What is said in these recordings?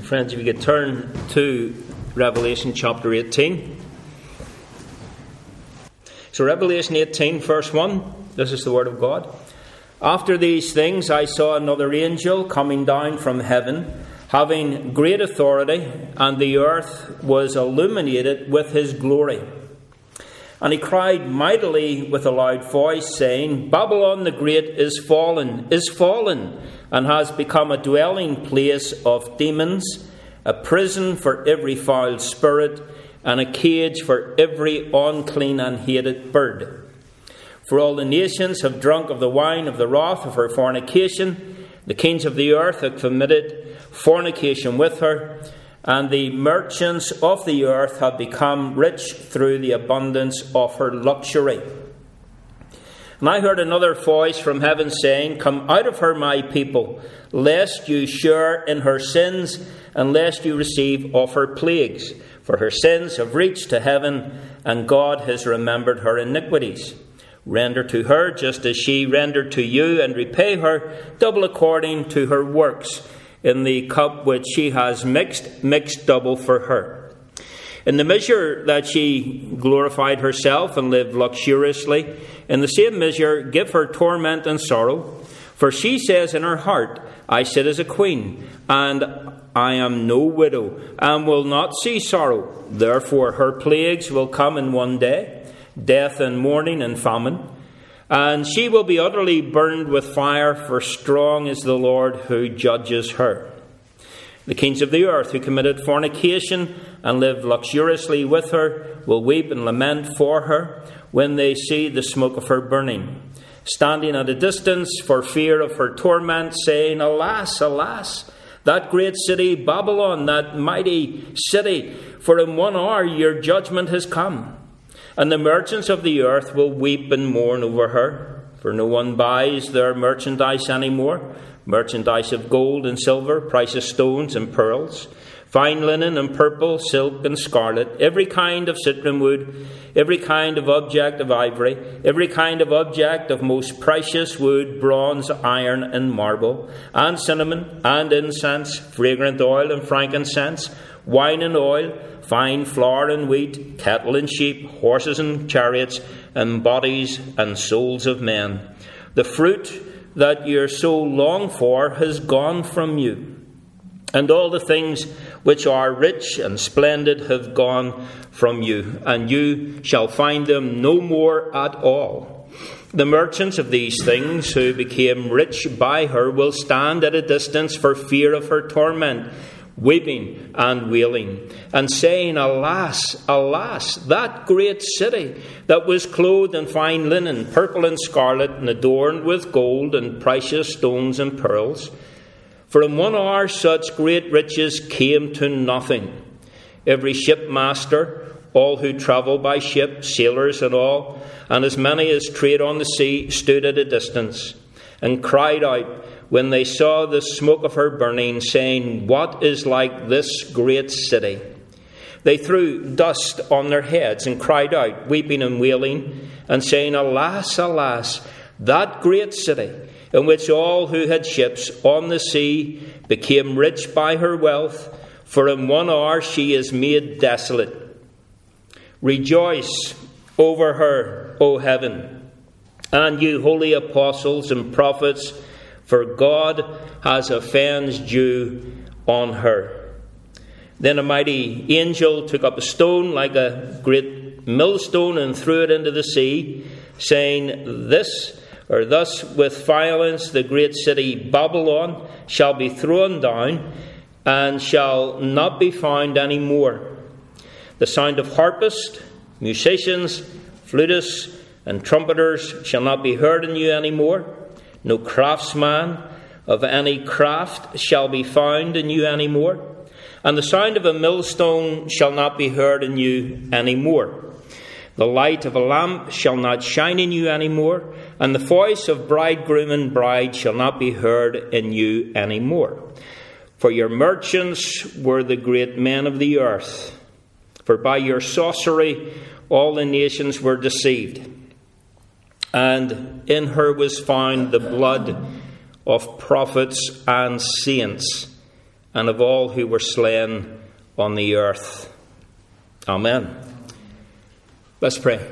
Friends, if you could turn to Revelation chapter 18. So Revelation 18, verse 1, this is the word of God. After these things I saw another angel coming down from heaven, having great authority, and the earth was illuminated with his glory. And he cried mightily with a loud voice, saying, Babylon the Great is fallen, and has become a dwelling place of demons, a prison for every foul spirit, and a cage for every unclean and hated bird. For all the nations have drunk of the wine of the wrath of her fornication. The kings of the earth have committed fornication with her, and the merchants of the earth have become rich through the abundance of her luxury. And I heard another voice from heaven saying, Come out of her, my people, lest you share in her sins, and lest you receive of her plagues. For her sins have reached to heaven, and God has remembered her iniquities. Render to her just as she rendered to you, and repay her double according to her works. In the cup which she has mixed double for her. In the measure that she glorified herself and lived luxuriously, in the same measure give her torment and sorrow. For she says in her heart, I sit as a queen, and I am no widow, and will not see sorrow. Therefore her plagues will come in one day, death and mourning and famine. And she will be utterly burned with fire, for strong is the Lord who judges her. The kings of the earth who committed fornication and lived luxuriously with her will weep and lament for her when they see the smoke of her burning, standing at a distance for fear of her torment, saying, Alas, alas, that great city Babylon, that mighty city, for in 1 hour your judgment has come. And the merchants of the earth will weep and mourn over her, for no one buys their merchandise any more, merchandise of gold and silver, precious stones and pearls, fine linen and purple, silk and scarlet, every kind of citron wood, every kind of object of ivory, every kind of object of most precious wood, bronze, iron and marble, and cinnamon and incense, fragrant oil and frankincense, wine and oil, fine flour and wheat, cattle and sheep, horses and chariots, and bodies and souls of men. The fruit that you so long for has gone from you, and all the things which are rich and splendid have gone from you, and you shall find them no more at all. The merchants of these things who became rich by her will stand at a distance for fear of her torment, weeping and wailing, and saying, Alas, alas, that great city that was clothed in fine linen, purple and scarlet, and adorned with gold and precious stones and pearls. For in 1 hour such great riches came to nothing. Every shipmaster, all who travel by ship, sailors and all, and as many as trade on the sea, stood at a distance, and cried out when they saw the smoke of her burning, saying, What is like this great city? They threw dust on their heads and cried out, weeping and wailing, and saying, Alas, alas, that great city, in which all who had ships on the sea became rich by her wealth, for in 1 hour she is made desolate. Rejoice over her, O heaven, and you holy apostles and prophets, for God has avenged you on her. Then a mighty angel took up a stone like a great millstone and threw it into the sea, saying, Thus with violence the great city Babylon shall be thrown down, and shall not be found any more. The sound of harpists, musicians, flutists, and trumpeters shall not be heard in you any more. No craftsman of any craft shall be found in you any more. And the sound of a millstone shall not be heard in you any more. The light of a lamp shall not shine in you any more. And the voice of bridegroom and bride shall not be heard in you any more. For your merchants were the great men of the earth. For by your sorcery all the nations were deceived. And in her was found the blood of prophets and saints and of all who were slain on the earth. Amen. Let's pray.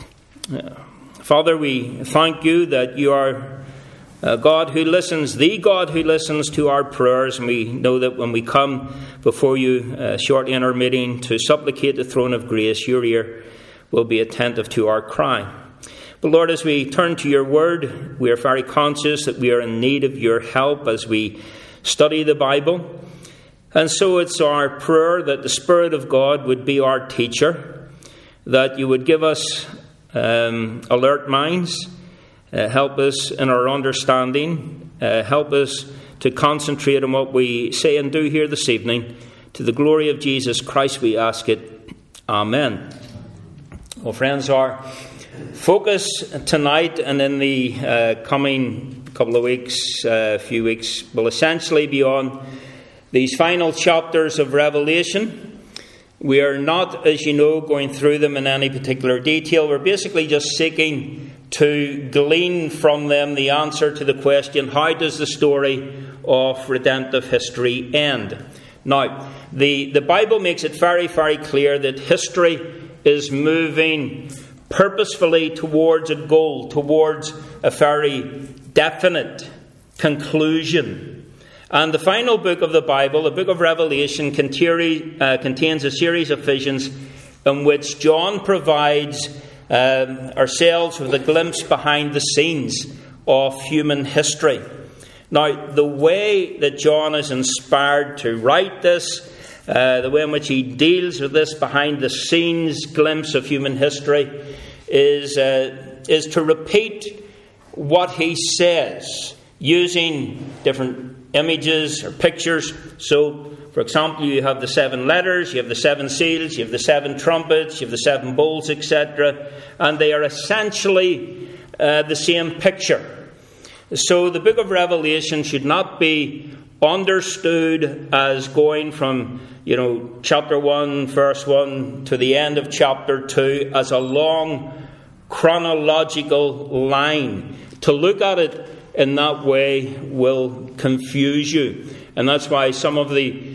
Father, we thank you that you are God who listens, the God who listens to our prayers. And we know that when we come before you shortly in our meeting to supplicate the throne of grace, your ear will be attentive to our cry. But Lord, as we turn to your word, we are very conscious that we are in need of your help as we study the Bible. And so it's our prayer that the Spirit of God would be our teacher, that you would give us alert minds, help us in our understanding, help us to concentrate on what we say and do here this evening. To the glory of Jesus Christ we ask it. Amen. Well, friends, our focus tonight and in the coming couple of weeks, few weeks, will essentially be on these final chapters of Revelation. We are not, as you know, going through them in any particular detail. We're basically just seeking to glean from them the answer to the question, how does the story of redemptive history end? Now, the Bible makes it very, very clear that history is moving purposefully towards a goal, towards a very definite conclusion. And the final book of the Bible, the book of Revelation, contains a series of visions in which John provides ourselves with a glimpse behind the scenes of human history. Now, the way that John is inspired to write this, the way in which he deals with this behind-the-scenes glimpse of human history is to repeat what he says using different images or pictures. So, for example, you have the 7 letters, you have the 7 seals, you have the 7 trumpets, you have the 7 bowls, etc. And they are essentially the same picture. So the book of Revelation should not be understood as going from, chapter 1, verse 1 to the end of chapter 2 as a long chronological line. To look at it in that way will confuse you. And that's why some of the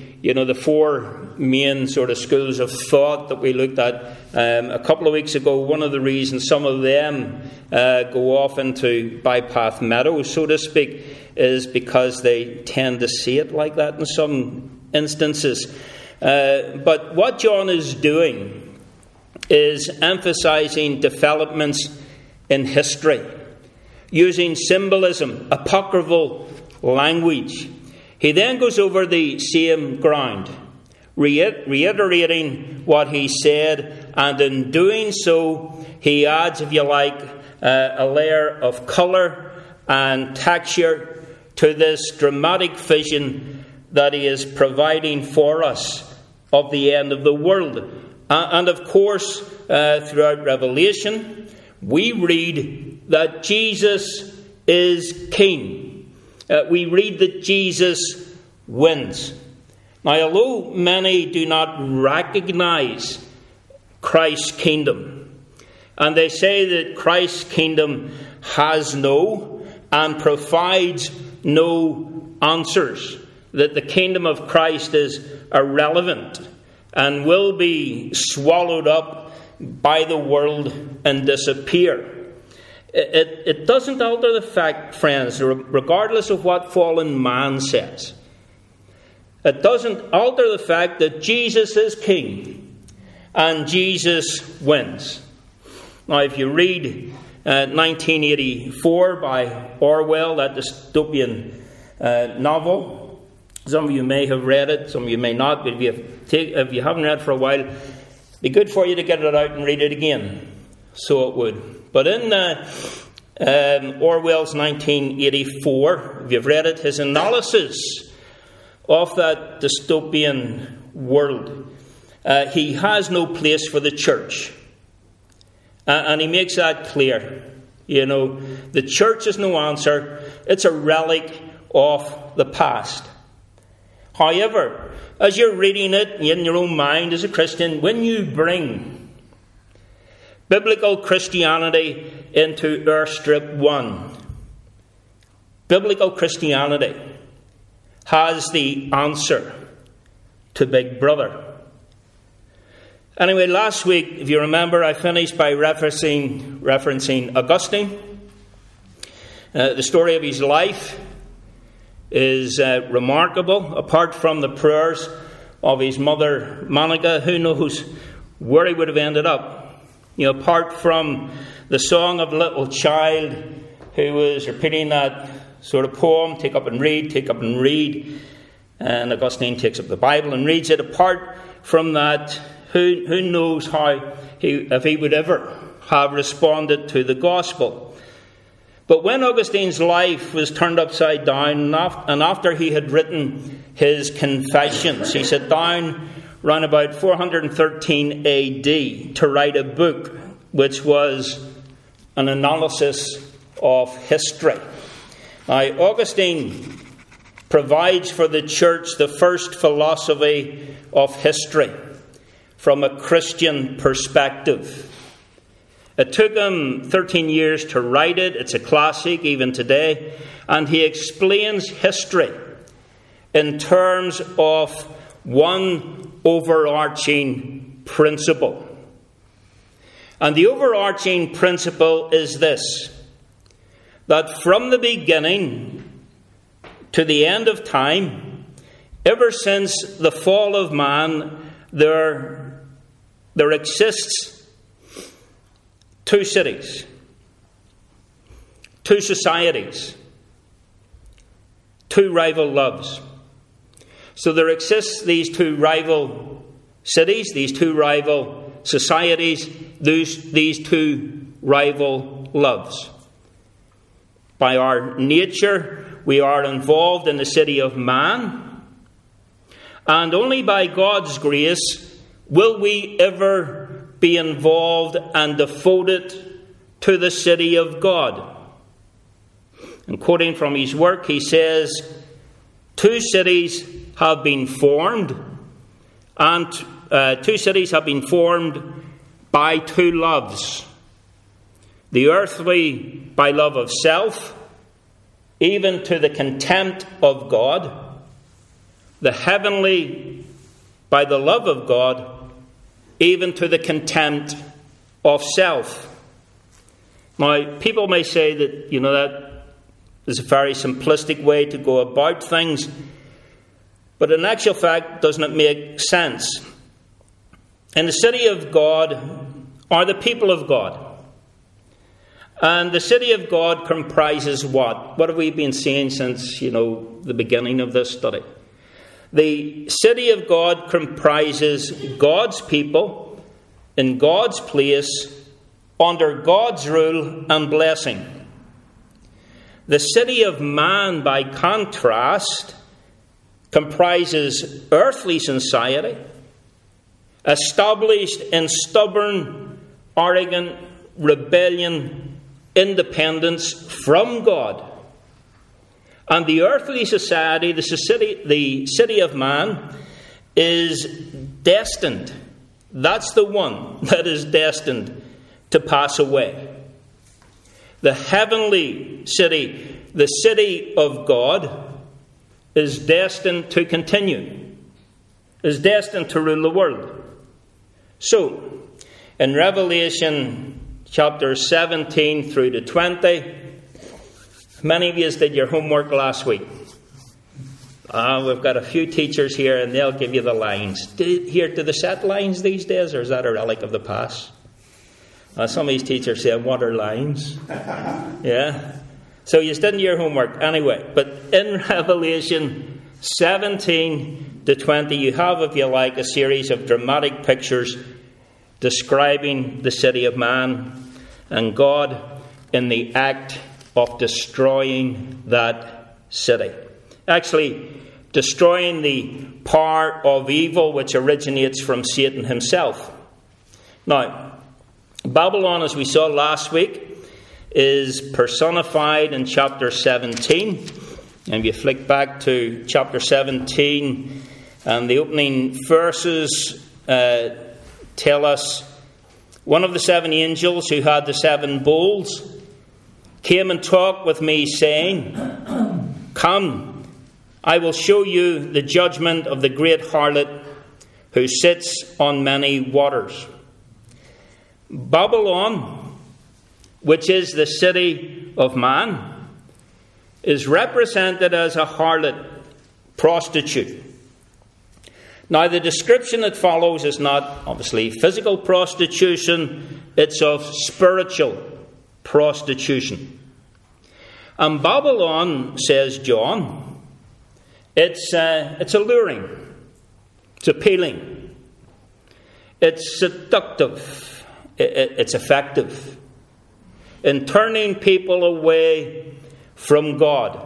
4 main sort of schools of thought that we looked at a couple of weeks ago, one of the reasons some of them go off into bypath meadows, so to speak, is because they tend to see it like that in some instances. But what John is doing is emphasizing developments in history, using symbolism, apocryphal language. He then goes over the same ground, reiterating what he said, and in doing so, he adds, if you like, a layer of colour and texture to this dramatic vision that he is providing for us of the end of the world. And of course, throughout Revelation, we read that Jesus is King. We read that Jesus wins. Now, although many do not recognise Christ's kingdom, and they say that Christ's kingdom has no and provides no answers, that the kingdom of Christ is irrelevant and will be swallowed up by the world and disappear. It doesn't alter the fact, friends, regardless of what fallen man says. It doesn't alter the fact that Jesus is King and Jesus wins. Now, if you read 1984 by Orwell, that dystopian novel, some of you may have read it, some of you may not, but if you haven't read it for a while, it'd be good for you to get it out and read it again. So it would. But in Orwell's 1984, if you've read it, his analysis of that dystopian world, he has no place for the church. And he makes that clear. The church is no answer. It's a relic of the past. However, as you're reading it in your own mind as a Christian, when you bring biblical Christianity into Airstrip 1, biblical Christianity has the answer to Big Brother. Anyway, last week, if you remember, I finished by referencing Augustine. The story of his life is remarkable. Apart from the prayers of his mother, Monica, who knows where he would have ended up. Apart from the song of a little child who was repeating that sort of poem, take up and read, and Augustine takes up the Bible and reads it. Apart from that, who knows how if he would ever have responded to the gospel. But when Augustine's life was turned upside down, and after he had written his Confessions, he sat down around about 413 AD to write a book which was an analysis of history. Now, Augustine provides for the church the first philosophy of history from a Christian perspective. It took him 13 years to write it. It's a classic even today. And he explains history in terms of one overarching principle. And the overarching principle is this: that from the beginning to the end of time, ever since the fall of man, there exists two cities, two societies, two rival loves. So there exists these two rival cities, these two rival societies, these two rival loves. By our nature, we are involved in the city of man, and only by God's grace will we ever be involved and devoted to the city of God. And quoting from his work, he says, two cities have been formed, and two cities have been formed by two loves. The earthly by love of self, even to the contempt of God. The heavenly by the love of God, even to the contempt of self. Now, people may say that, that is a very simplistic way to go about things, but in actual fact, doesn't it make sense? In the city of God are the people of God. And the city of God comprises what? What have we been saying since, the beginning of this study? The city of God comprises God's people in God's place under God's rule and blessing. The city of man, by contrast, comprises earthly society, established in stubborn, arrogant rebellion, independence from God. And the earthly society, the city of man, is destined. That's the one that is destined to pass away. The heavenly city, the city of God, is destined to continue, is destined to rule the world. So, in Revelation chapter 17 through to 20, many of you did your homework last week. We've got a few teachers here and they'll give you the lines. Do they set lines these days, or is that a relic of the past? Some of these teachers say, what are lines? Yeah. So you didn't do your homework anyway. But in Revelation 17 to 20, you have, if you like, a series of dramatic pictures describing the city of man and God in the act of destroying that city. Actually, destroying the power of evil which originates from Satan himself. Now, Babylon, as we saw last week, is personified in chapter 17. And if you flick back to chapter 17, and the opening verses tell us, one of the seven angels who had the seven bowls came and talked with me, saying, Come, I will show you the judgment of the great harlot who sits on many waters. Babylon, which is the city of man, is represented as a harlot, prostitute. Now, the description that follows is not, obviously, physical prostitution. It's of spiritual prostitution. And Babylon, says John, it's alluring. It's appealing. It's seductive. It's effective in turning people away from God.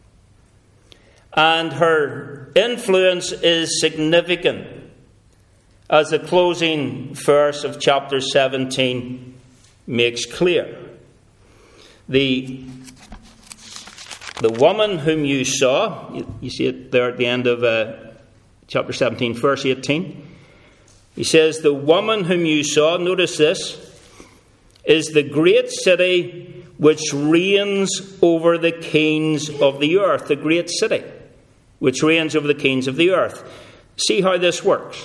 And her influence is significant, as the closing verse of chapter 17 makes clear. The woman whom you saw, you see it there at the end of chapter 17, verse 18. He says, the woman whom you saw, notice this, is the great city which reigns over the kings of the earth. The great city which reigns over the kings of the earth. See how this works.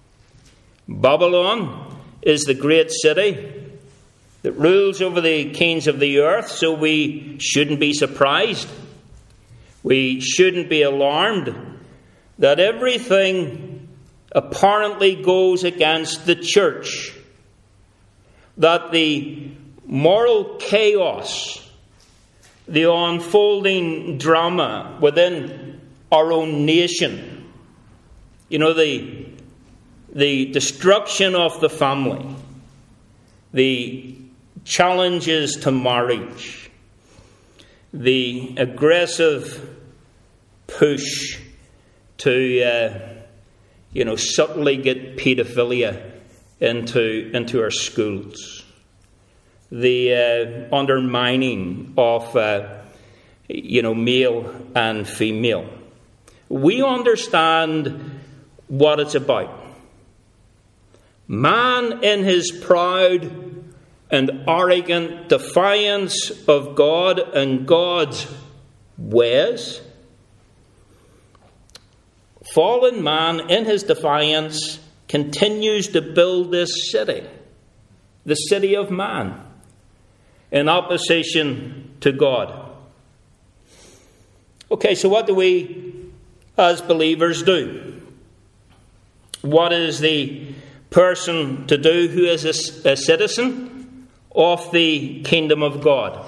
Babylon is the great city that rules over the kings of the earth, so we shouldn't be surprised. We shouldn't be alarmed that everything apparently goes against the church, that the moral chaos, the unfolding drama within our own nation, the destruction of the family, the challenges to marriage, the aggressive push to subtly get paedophilia into our schools, the undermining of male and female. We understand what it's about. Man, in his proud and arrogant defiance of God and God's ways, fallen man, in his defiance, continues to build this city, the city of man, in opposition to God. Okay, so what do we as believers do? What is the person to do who is a citizen of the kingdom of God?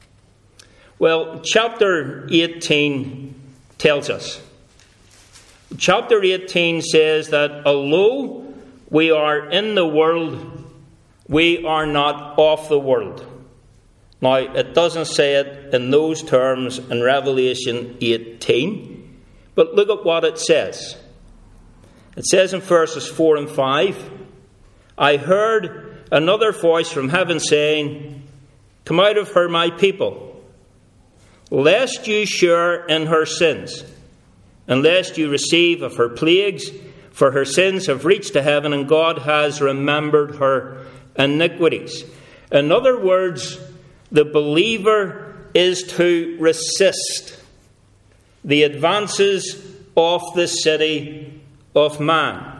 Well, chapter 18 tells us. Chapter 18 says that although we are in the world, we are not of the world. Now, it doesn't say it in those terms in Revelation 18, but look at what it says. It says in verses 4 and 5, I heard another voice from heaven saying, come out of her, my people, lest you share in her sins, and lest you receive of her plagues, for her sins have reached to heaven, and God has remembered her iniquities. In other words, the believer is to resist the advances of the city of man.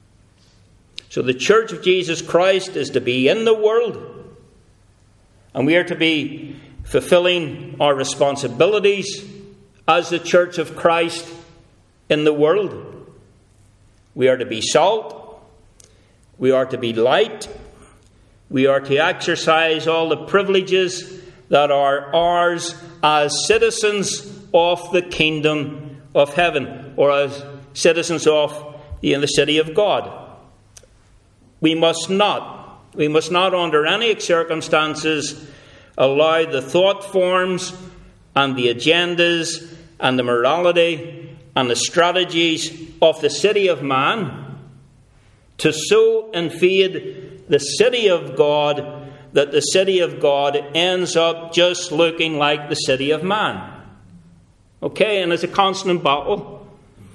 So the Church of Jesus Christ is to be in the world, and we are to be fulfilling our responsibilities as the Church of Christ in the world. We are to be salt. We are to be light. We are to exercise all the privileges that are ours as citizens of the kingdom of heaven, or as citizens of the city of God. We must not under any circumstances allow the thought forms and the agendas and the morality and the strategies of the city of man to so invade the city of God that the city of God ends up just looking like the city of man. Okay, and it's a constant battle.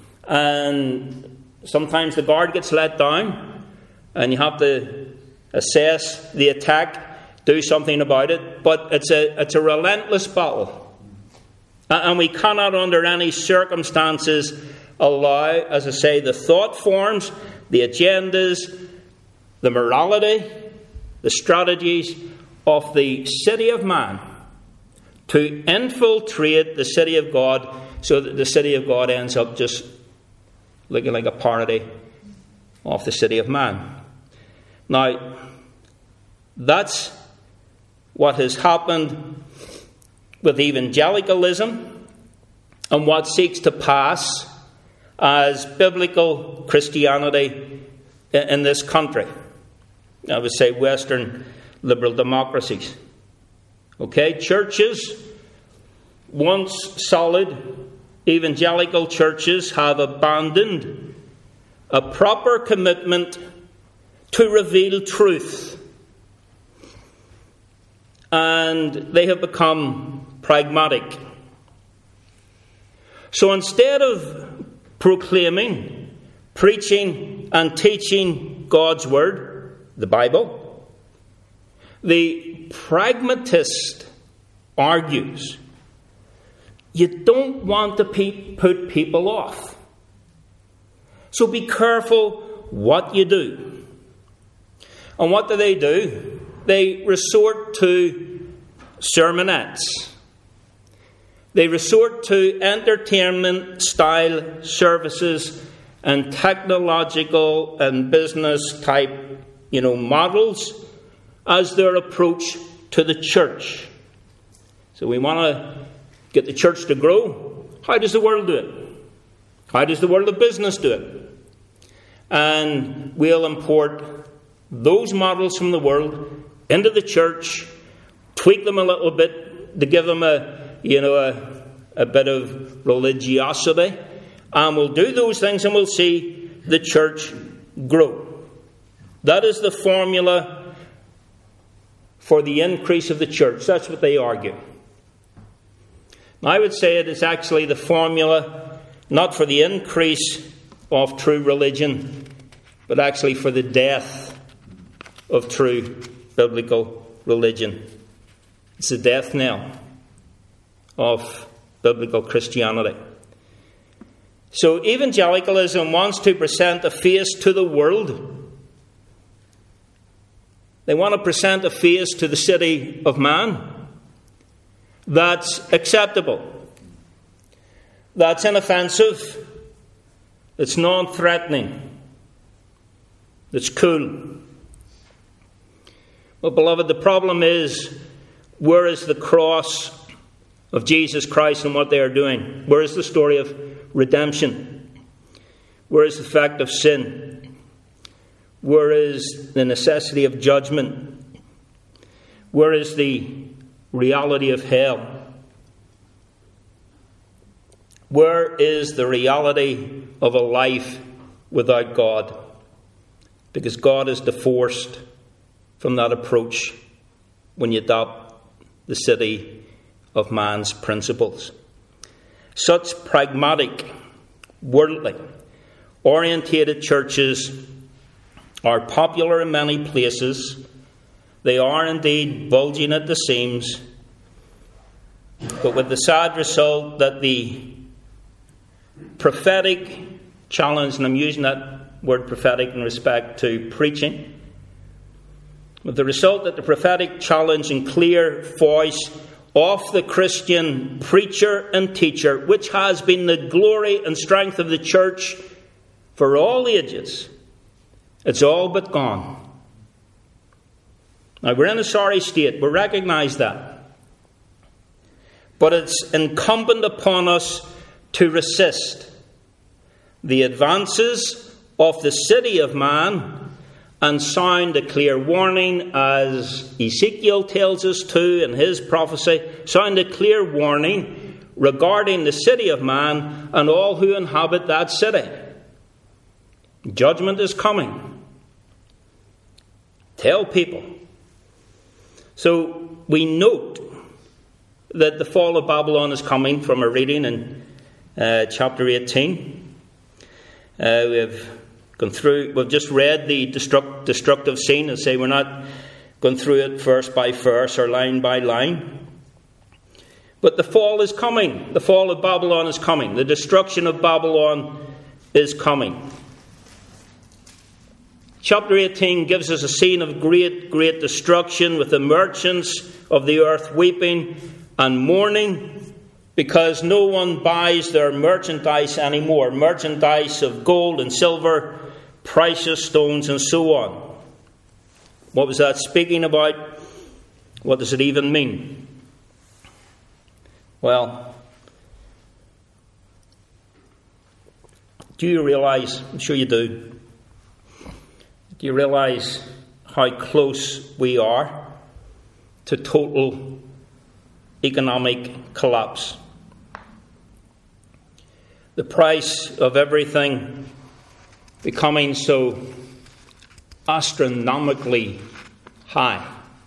And sometimes the guard gets let down, and you have to assess the attack, do something about it. But it's a relentless battle. And we cannot under any circumstances allow, as I say, the thought forms, the agendas, the morality, the strategies of the city of man to infiltrate the city of God, so that the city of God ends up just looking like a parody of the city of man. Now, that's what has happened with evangelicalism and what seeks to pass as biblical Christianity in this country. I would say Western liberal democracies. Okay, churches, once solid evangelical churches, have abandoned a proper commitment to reveal truth. And they have become pragmatic. So instead of proclaiming, preaching and teaching God's Word, the Bible, the pragmatist argues, you don't want to put people off. So be careful what you do. And what do? They resort to sermonettes. They resort to entertainment-style services and technological and business-type, models as their approach to the church. So we want to get the church to grow. How does the world do it? How does the world of business do it? And we'll import those models from the world into the church, tweak them a little bit to give them a bit of religiosity, and we'll do those things and we'll see the church grow. That is the formula for the increase of the church. That's what they argue. Now, I would say it is actually the formula not for the increase of true religion, but actually for the death of true biblical religion. It's the death knell of biblical Christianity. So evangelicalism wants to present a face to the world. They want to present a face to the city of man that's acceptable, that's inoffensive, that's non-threatening, that's cool. Well, beloved, the problem is, where is the cross of Jesus Christ and what they are doing? Where is the story of redemption? Where is the fact of sin? Where is the necessity of judgment? Where is the reality of hell? Where is the reality of a life without God? Because God is divorced from that approach when you adopt the city of man's principles. Such pragmatic, worldly, orientated churches are popular in many places. They are indeed bulging at the seams, but with the sad result that the prophetic challenge, and I'm using that word prophetic in respect to preaching, with the result that the prophetic challenge and clear voice of the Christian preacher and teacher, which has been the glory and strength of the church for all ages, it's all but gone. Now, we're in a sorry state. We recognise that. But it's incumbent upon us to resist the advances of the city of man and sound a clear warning, as Ezekiel tells us to in his prophecy, sound a clear warning regarding the city of man and all who inhabit that city. Judgment is coming. Tell people. So we note that the fall of Babylon is coming from a reading in chapter 18. We've just read the destructive scene. I say we're not going through it verse by verse or line by line. But the fall is coming. The fall of Babylon is coming. The destruction of Babylon is coming. Chapter 18 gives us a scene of great, great destruction, with the merchants of the earth weeping and mourning because no one buys their merchandise anymore. Merchandise of gold and silver, precious stones, and so on. What was that speaking about? What does it even mean? Well, do you realize, I'm sure you do you realize how close we are to total economic collapse? The price of everything becoming so astronomically high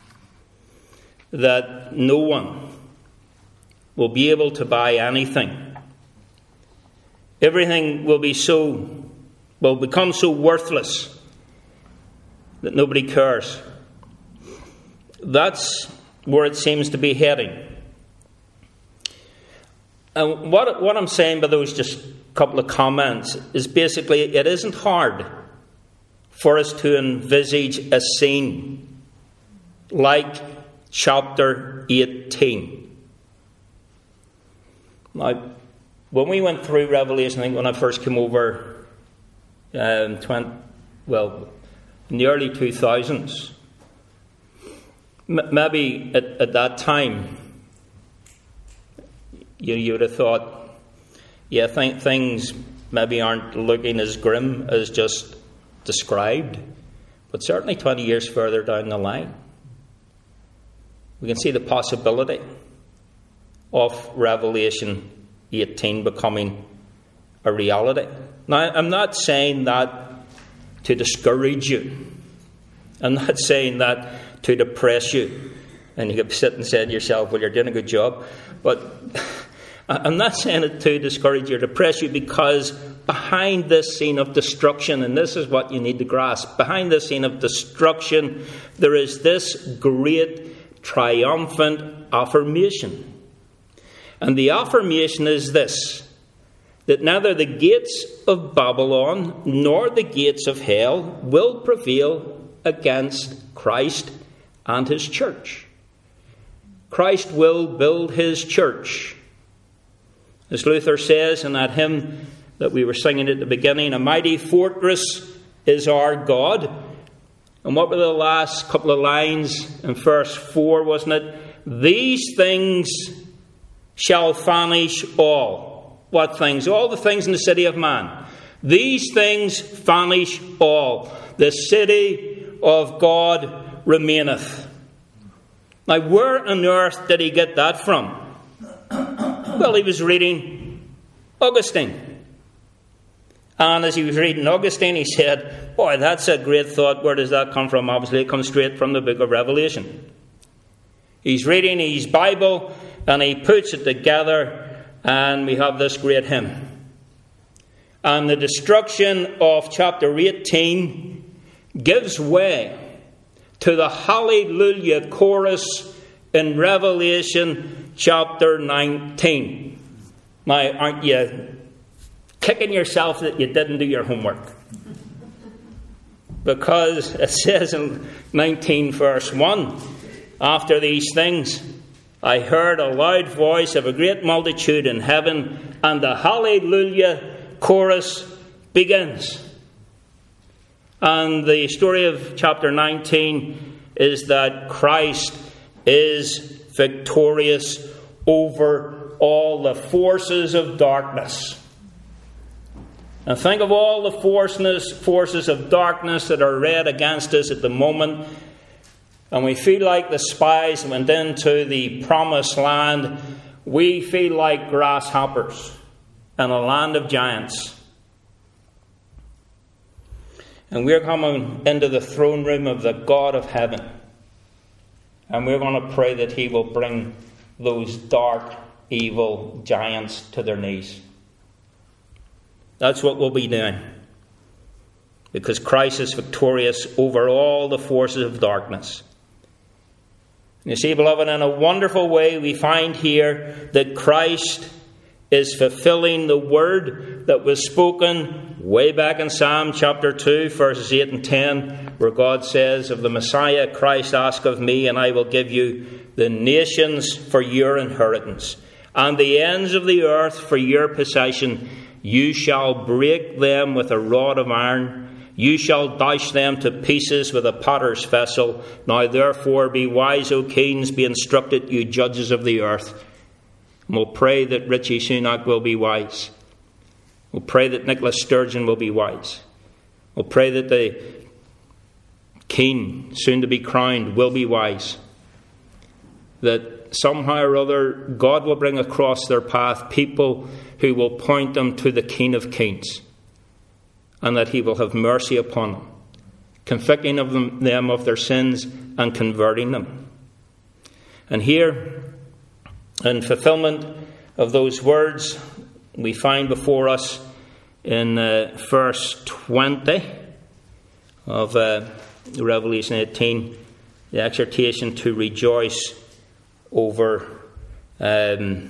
that no one will be able to buy anything. Everything will become so worthless that nobody cares. That's where it seems to be heading. And what I'm saying by those just couple of comments is basically it isn't hard for us to envisage a scene like chapter 18. Now, when we went through Revelation, I think when I first came over in the early 2000s, maybe at that time, you would have thought, things maybe aren't looking as grim as just described. But certainly 20 years further down the line, we can see the possibility of Revelation 18 becoming a reality. Now, I'm not saying that to discourage you. I'm not saying that to depress you. And you could sit and say to yourself, well, you're doing a good job. But I'm not saying it to discourage you or depress you, because behind this scene of destruction, and this is what you need to grasp, behind this scene of destruction, there is this great triumphant affirmation. And the affirmation is this: that neither the gates of Babylon nor the gates of hell will prevail against Christ and his church. Christ will build his church. As Luther says in that hymn that we were singing at the beginning, a mighty fortress is our God. And what were the last couple of lines in verse 4, wasn't it? These things shall vanish all. What things? All the things in the city of man. These things vanish all. The city of God remaineth. Now, where on earth did he get that from? Well, he was reading Augustine. And as he was reading Augustine, he said, boy, that's a great thought. Where does that come from? Obviously, it comes straight from the book of Revelation. He's reading his Bible, and he puts it together, and we have this great hymn. And the destruction of chapter 18 gives way to the Hallelujah chorus in Revelation chapter 19. Now, aren't you kicking yourself that you didn't do your homework? Because it says in 19 verse 1, after these things, I heard a loud voice of a great multitude in heaven, and the Hallelujah chorus begins. And the story of chapter 19 is that Christ is victorious over all the forces of darkness. And think of all the forces of darkness that are arrayed against us at the moment. And we feel like the spies went into the promised land. We feel like grasshoppers in a land of giants. And we're coming into the throne room of the God of heaven. And we're going to pray that he will bring those dark, evil giants to their knees. That's what we'll be doing. Because Christ is victorious over all the forces of darkness. You see, beloved, in a wonderful way we find here that Christ is fulfilling the word that was spoken way back in Psalm chapter 2, verses 8 and 10, where God says, "Of the Messiah Christ ask of me, and I will give you the nations for your inheritance, and the ends of the earth for your possession. You shall break them with a rod of iron. You shall dash them to pieces with a potter's vessel. Now therefore be wise, O kings, be instructed, you judges of the earth." And we'll pray that Richie Sunak will be wise. We'll pray that Nicholas Sturgeon will be wise. We'll pray that the king, soon to be crowned, will be wise. That somehow or other God will bring across their path people who will point them to the King of Kings, and that he will have mercy upon them, convicting them of their sins and converting them. And here, in fulfillment of those words, we find before us in verse 20 of Revelation 18 the exhortation to rejoice over her,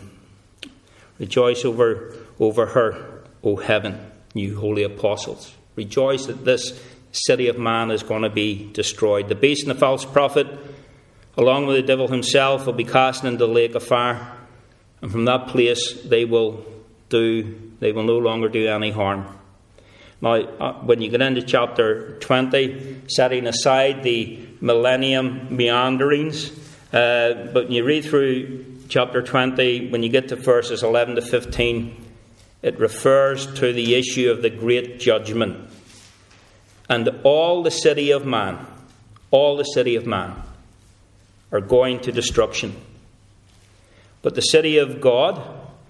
O heaven, you holy apostles. Rejoice that this city of man is going to be destroyed. The beast and the false prophet, along with the devil himself, will be cast into the lake of fire, and from that place they will no longer do any harm. Now, when you get into chapter 20, setting aside the millennium meanderings, but when you read through chapter 20, when you get to verses 11 to 15, it refers to the issue of the great judgment. And all the city of man are going to destruction. But the city of God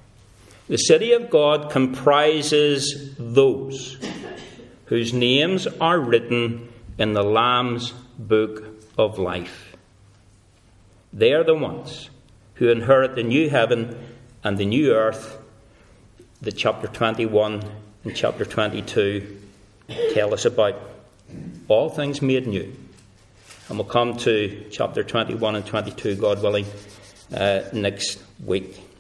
comprises those whose names are written in the Lamb's book of life. They are the ones who inherit the new heaven and the new earth that chapter 21 and chapter 22 tell us about. All things made new. And we'll come to chapter 21 and 22, God willing, next week.